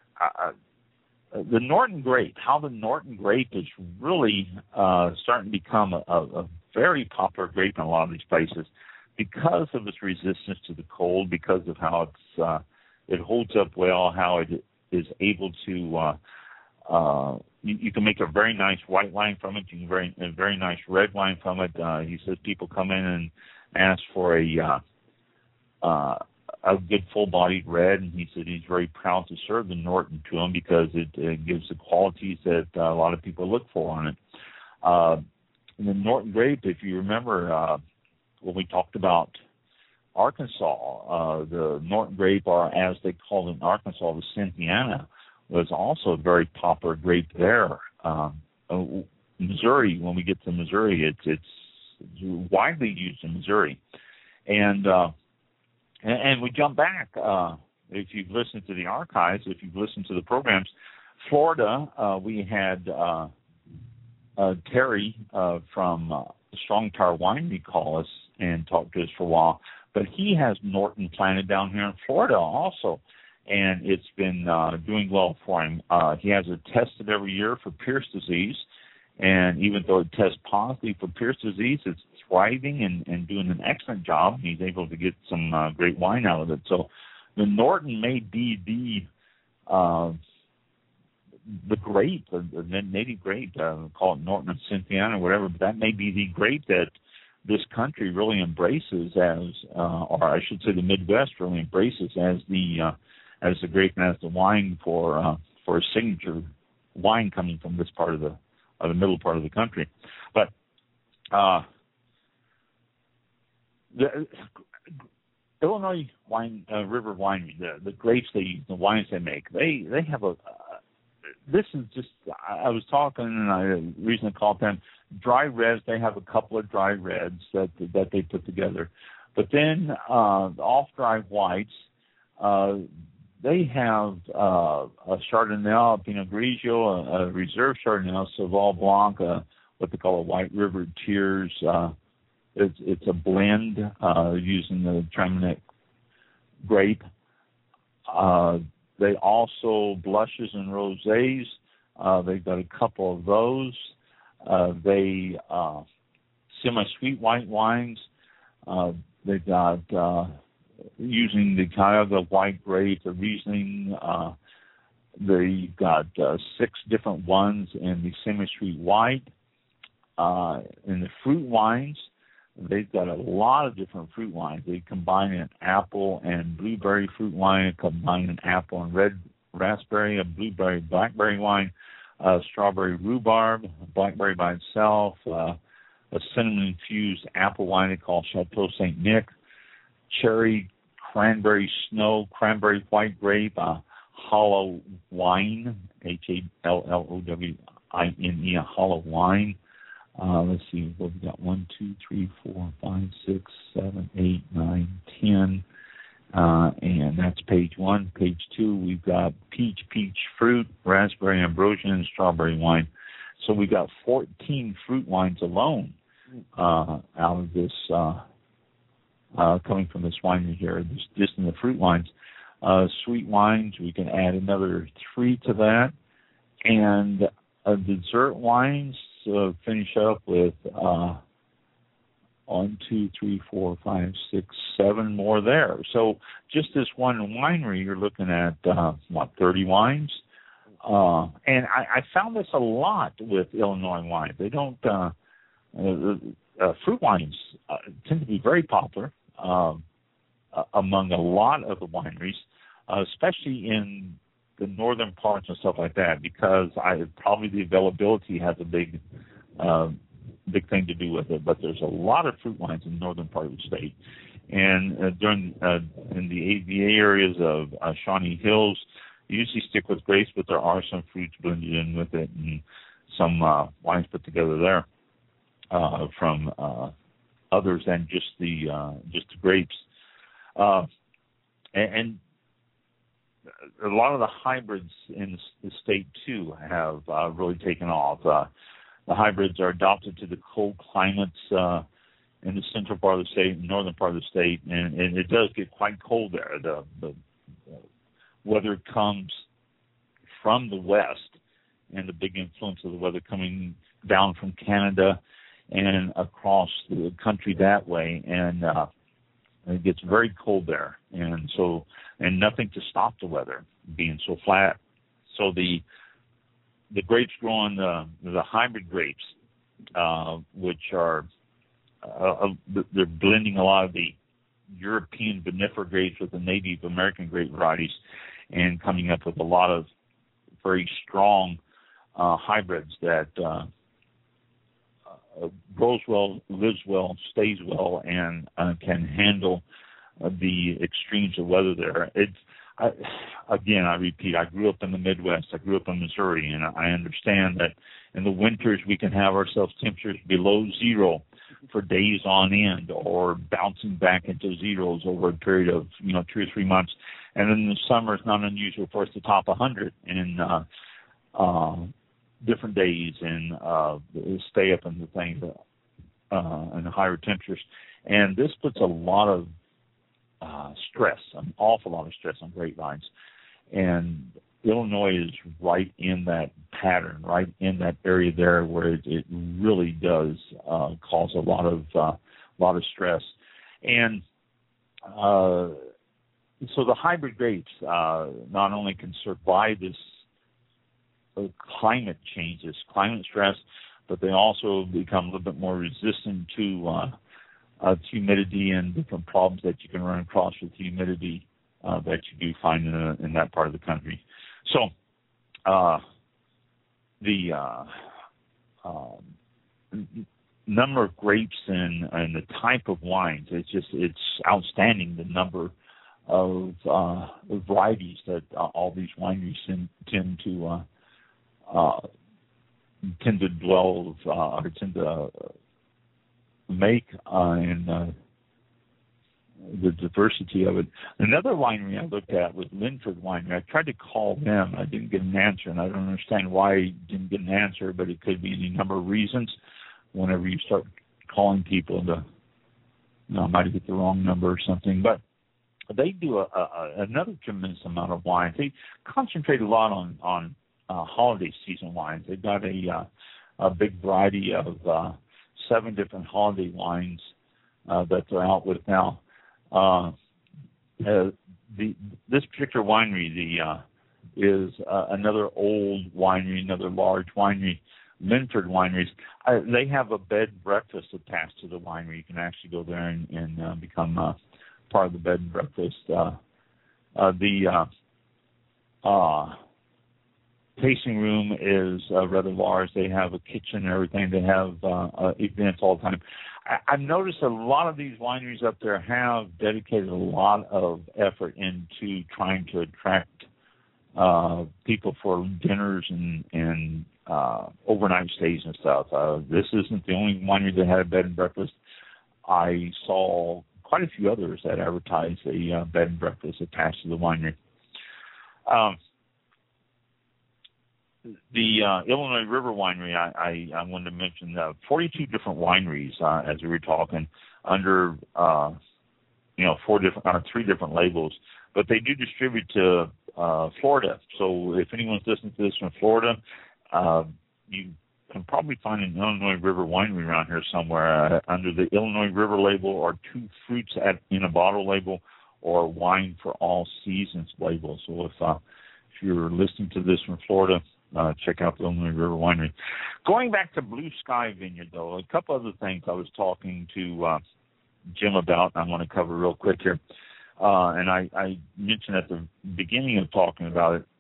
Norton grape, how the Norton grape is really starting to become a very popular grape in a lot of these places because of its resistance to the cold, because of how it holds up well, how it is able to you can make a very nice white wine from it. You can a very nice red wine from it. He says people come in and ask for a good full-bodied red, and he said he's very proud to serve the Norton to them because it gives the qualities that a lot of people look for on it. And the Norton grape, if you remember when we talked about Arkansas, the Norton grape, or as they called it in Arkansas, the Cynthiana, was also a very popular grape there. Missouri, when we get to Missouri, it's widely used in Missouri. And we jump back. If you've listened to the archives, if you've listened to the programs, Florida, we had Terry from Strong Tower Winery call us and talk to us for a while. But he has Norton planted down here in Florida also, and it's been doing well for him. He has it tested every year for Pierce disease, and even though it tests positive for Pierce disease, it's thriving and doing an excellent job. He's able to get some great wine out of it. So the Norton may be the grape, the native grape, call it Norton and Cynthiana or whatever, but that may be the grape that this country really embraces as, or I should say the Midwest really embraces as the grape and as the wine for a signature wine coming from this part of the middle part of the country. But The Illinois wine River Winery, the grapes they use, the wines they make, they have a. This is just. I was talking, and I recently called them dry reds. They have a couple of dry reds that they put together, but then off dry whites. They have a Chardonnay, a Pinot Grigio, a Reserve Chardonnay, Sauvignon Blanc, what they call a White River Tears. It's a blend using the Traminette grape. They also blushes and rosés. They've got a couple of those. They semi-sweet white wines. They've got using the Cuyahoga white grape, the Riesling. They've got 6 different ones in the semi-sweet white. In the fruit wines, they've got a lot of different fruit wines. They combine an apple and blueberry fruit wine, combine an apple and red raspberry, a blueberry blackberry wine, strawberry rhubarb, blackberry by itself, a cinnamon-infused apple wine they call Chateau St. Nic, cherry cranberry snow, cranberry white grape, hollow wine, Hallowine, a hollow wine. Let's see, what we got? 1, 2, 3, 4, 5, 6, 7, 8, 9, 10. And that's page 1. Page 2, we've got peach fruit, raspberry ambrosia, and strawberry wine. So we've got 14 fruit wines alone out of this, coming from this winery here, just in the fruit wines. Sweet wines, we can add another 3 to that. And dessert wines, finish up with 1, 2, 3, 4, 5, 6, 7 more there. So just this one winery, you're looking at 30 wines. And I found this a lot with Illinois wine. They don't fruit wines tend to be very popular among a lot of the wineries, especially in the northern parts and stuff like that, because probably the availability has a big thing to do with it. But there's a lot of fruit wines in the northern part of the state, and in the AVA areas of Shawnee Hills, you usually stick with grapes, but there are some fruits blended in with it, and some wines put together there from others than just the grapes, and a lot of the hybrids in the state, too, have really taken off. The hybrids are adopted to the cold climates in the central part of the state and northern part of the state, and it does get quite cold there. The weather comes from the west, and the big influence of the weather coming down from Canada and across the country that way, and it gets very cold there, and nothing to stop the weather being so flat. So the grapes growing, the hybrid grapes, which are they're blending a lot of the European vinifera grapes with the Native American grape varieties, and coming up with a lot of very strong hybrids that grows well, lives well, stays well, and can handle the extremes of weather there. I repeat, I grew up in the Midwest. I grew up in Missouri, and I understand that in the winters we can have ourselves temperatures below zero for days on end, or bouncing back into zeros over a period of 2 or 3 months. And then in the summer, it's not unusual for us to top 100 in different days and stay up in the things and the higher temperatures. And this puts a lot of stress, an awful lot of stress on grapevines. And Illinois is right in that pattern, right in that area there where it really does cause a lot of stress. And so the hybrid grapes not only can survive this climate change, this climate stress, but they also become a little bit more resistant to humidity and different problems that you can run across with humidity that you do find in that part of the country. So number of grapes and the type of wines. It's outstanding, the number of varieties that all these wineries tend to dwell or tend to make, and the diversity of it. Another winery I looked at was Linford Winery. I tried to call them. I didn't get an answer, and I don't understand why I didn't get an answer, but it could be any number of reasons. Whenever you start calling people, I might get the wrong number or something. But they do another tremendous amount of wines. They concentrate a lot on holiday season wines. They've got a big variety of 7 different holiday wines that they're out with now. This particular winery is another old winery, another large winery, Linford Wineries. They have a bed and breakfast attached to the winery. You can actually go there and become part of the bed and breakfast. The tasting room is rather large. They have a kitchen and everything. They have events all the time. I've noticed a lot of these wineries up there have dedicated a lot of effort into trying to attract people for dinners and overnight stays and stuff. This isn't the only winery that had a bed and breakfast. I saw quite a few others that advertised a bed and breakfast attached to the winery. The Illinois River Winery, I wanted to mention 42 different wineries, as we were talking, under 3 different labels, but they do distribute to Florida. So if anyone's listening to this from Florida, you can probably find an Illinois River Winery around here somewhere under the Illinois River label, or Two Fruits in a Bottle label, or Wine for All Seasons label. So if you're listening to this from Florida, check out the Illinois River Winery. Going back to Blue Sky Vineyard, though, a couple other things I was talking to Jim about, I want to cover real quick here. And I mentioned at the beginning of talking about it,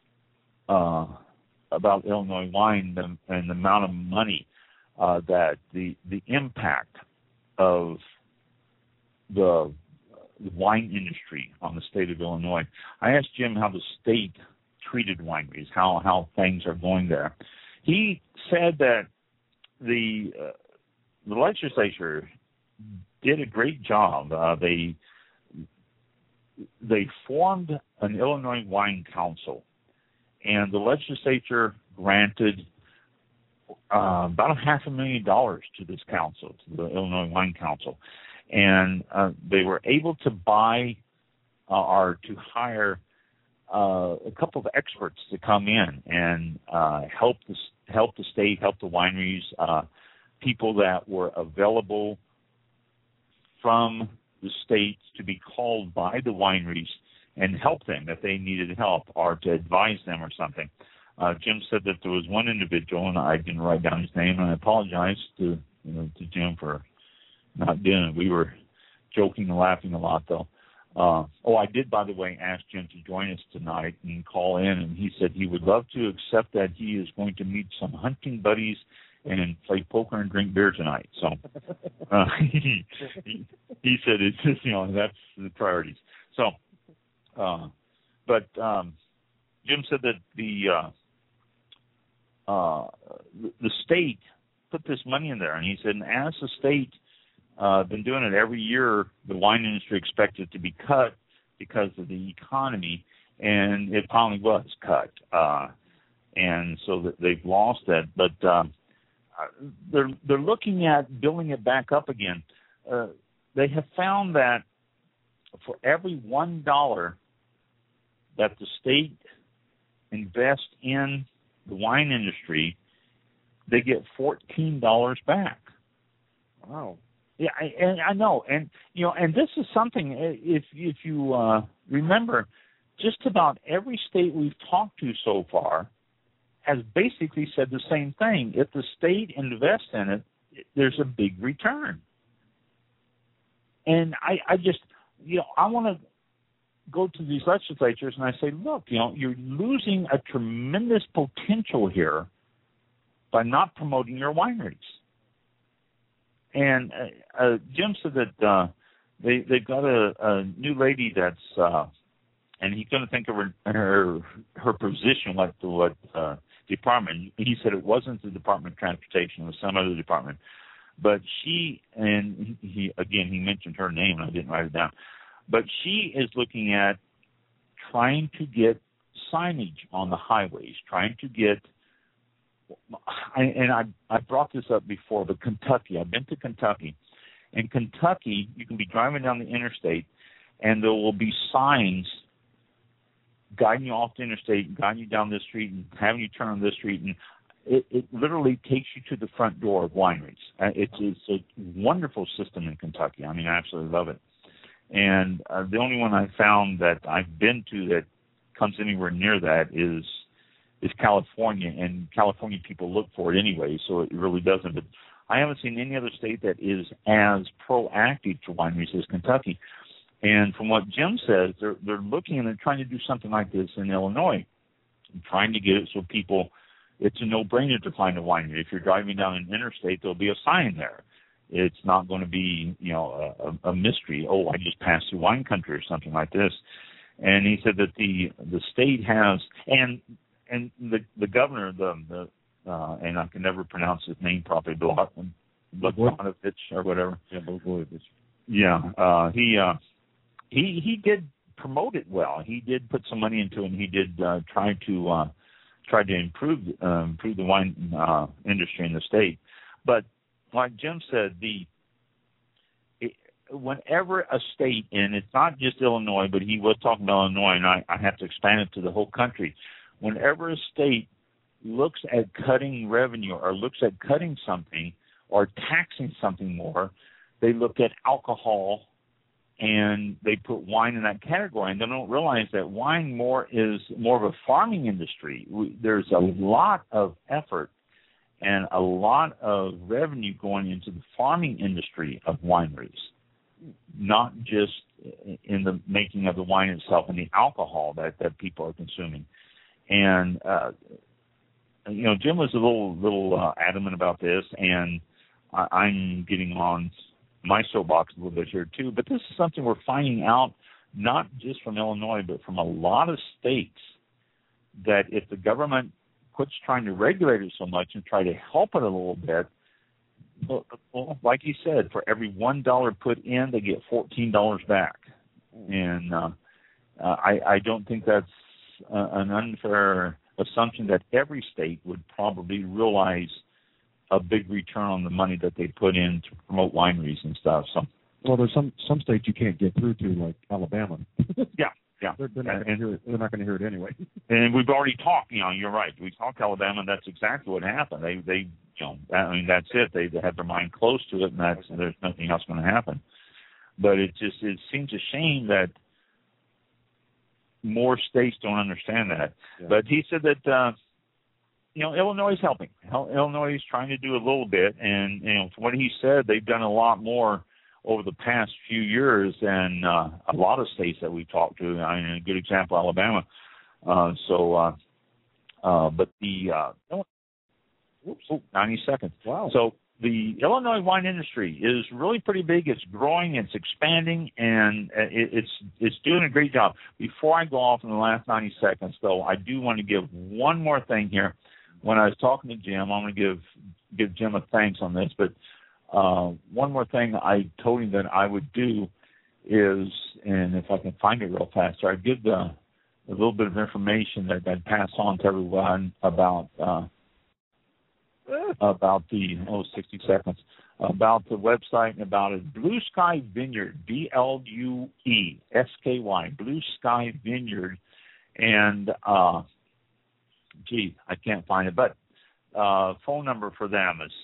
about Illinois wine and the amount of money that the impact of the wine industry on the state of Illinois. I asked Jim how the state treated wineries, how things are going there. He said that the legislature did a great job. They formed an Illinois Wine Council, and the legislature granted about $500,000 to this council, to the Illinois Wine Council, and they were able to buy or to hire a couple of experts to come in and help the state, help the wineries, people that were available from the state to be called by the wineries and help them if they needed help, or to advise them or something. Jim said that there was one individual, and I didn't write down his name, and I apologize to Jim for not doing it. We were joking and laughing a lot, though. I did, by the way, ask Jim to join us tonight and call in, and he said he would love to, except that he is going to meet some hunting buddies and play poker and drink beer tonight. So he said it's just, that's the priorities. So, but Jim said that the state put this money in there, and he said, and as the state been doing it every year, the wine industry expected to be cut because of the economy, and it finally was cut. And so that they've lost that, but they're looking at building it back up again. They have found that for every $1 that the state invests in the wine industry, they get $14 back. Wow. Yeah, I know, and and this is something. If you remember, just about every state we've talked to so far has basically said the same thing. If the state invests in it, there's a big return. And I just, I want to go to these legislatures and I say, look, you're losing a tremendous potential here by not promoting your wineries. And Jim said that they've got a new lady that's, and he couldn't think of her position, what department. He said it wasn't the Department of Transportation; it was some other department. But she, and he mentioned her name, and I didn't write it down. But she is looking at trying to get signage on the highways, trying to get. And I brought this up before, but Kentucky. I've been to Kentucky. In Kentucky, you can be driving down the interstate, and there will be signs guiding you off the interstate, guiding you down this street, and having you turn on this street, and it literally takes you to the front door of wineries. It's a wonderful system in Kentucky. I mean, I absolutely love it. And the only one I found that I've been to that comes anywhere near that is California, and California people look for it anyway, so it really doesn't. But I haven't seen any other state that is as proactive to wineries as Kentucky. And from what Jim says, they're looking and they're trying to do something like this in Illinois, trying to get it so people, it's a no-brainer to find a winery. If you're driving down an interstate, there'll be a sign there. It's not going to be, a mystery. Oh, I just passed through wine country or something like this. And he said that the state has, and the governor, and I can never pronounce his name properly, Blagojevich or whatever. Yeah, Blagojevich. Yeah, he did promote it well. He did put some money into it, and he did try to improve the wine industry in the state. But like Jim said, whenever a state, and it's not just Illinois, but he was talking about Illinois, and I have to expand it to the whole country. Whenever a state looks at cutting revenue or looks at cutting something or taxing something more, they look at alcohol and they put wine in that category, and they don't realize that wine is more of a farming industry. There's a lot of effort and a lot of revenue going into the farming industry of wineries, not just in the making of the wine itself and the alcohol that people are consuming. And Jim was a little adamant about this, and I'm getting on my soapbox a little bit here too. But this is something we're finding out not just from Illinois, but from a lot of states, that if the government quits trying to regulate it so much and try to help it a little bit, well, like you said, for every $1 put in, they get $14 back. And I don't think that's an unfair assumption that every state would probably realize a big return on the money that they put in to promote wineries and stuff. So, well, there's some states you can't get through to, like Alabama. Yeah. They're not going to hear it anyway. And we've already talked. You're right. We talked Alabama, and that's exactly what happened. They that's it. They had their mind close to it, and there's nothing else going to happen. But it seems a shame that more states don't understand that. Yeah. But he said that Illinois is helping. Illinois is trying to do a little bit, and from what he said, they've done a lot more over the past few years than a lot of states that we talked to. I mean, a good example, Alabama. But the 90 seconds. Wow. So the Illinois wine industry is really pretty big. It's growing, it's expanding, and it's doing a great job. Before I go off in the last 90 seconds, though, I do want to give one more thing here. When I was talking to Jim, I'm going to give Jim a thanks on this, but one more thing I told him that I would do is, and if I can find it real fast, I'd give a little bit of information that I'd pass on to everyone about the 60 seconds, about the website and about it. Blue Sky Vineyard, BLUESKY, Blue Sky Vineyard, and I can't find it, but phone number for them is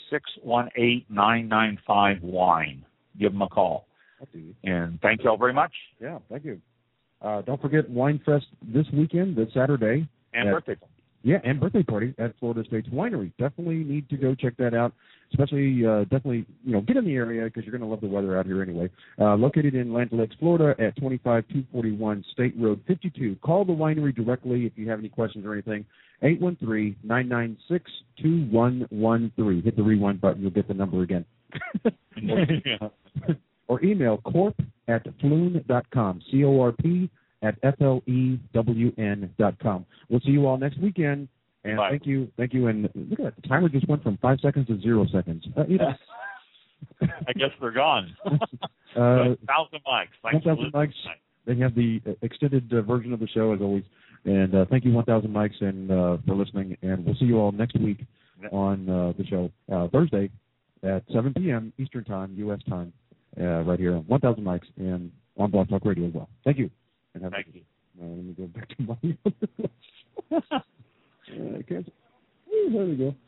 618-995-WINE. Give them a call. And thank you all very much. Yeah, thank you. Don't forget Wine Fest this weekend, this Saturday. And birthday party. Yeah, and birthday party at Florida State's Winery. Definitely need to go check that out. Especially, definitely, get in the area because you're going to love the weather out here anyway. Located in Land Lakes, Florida at 25241 State Road 52. Call the winery directly if you have any questions or anything. 813-996-2113. Hit the rewind button. You'll get the number again. Yeah. Or email corp@fluene.com, corp@flewn.com. We'll see you all next weekend. And Bye. thank you. And look at that. The timer just went from 5 seconds to 0 seconds. I guess they're gone. 1,000 mics. Thanks 1,000 mics. They have the extended version of the show, as always. And thank you, 1,000 mics, and for listening. And we'll see you all next week on the show, Thursday at 7 p.m. Eastern Time, U.S. time, right here on 1,000 mics and on Blog Talk Radio as well. Thank you. And Thank you. let me go back to my... I can't... There we go.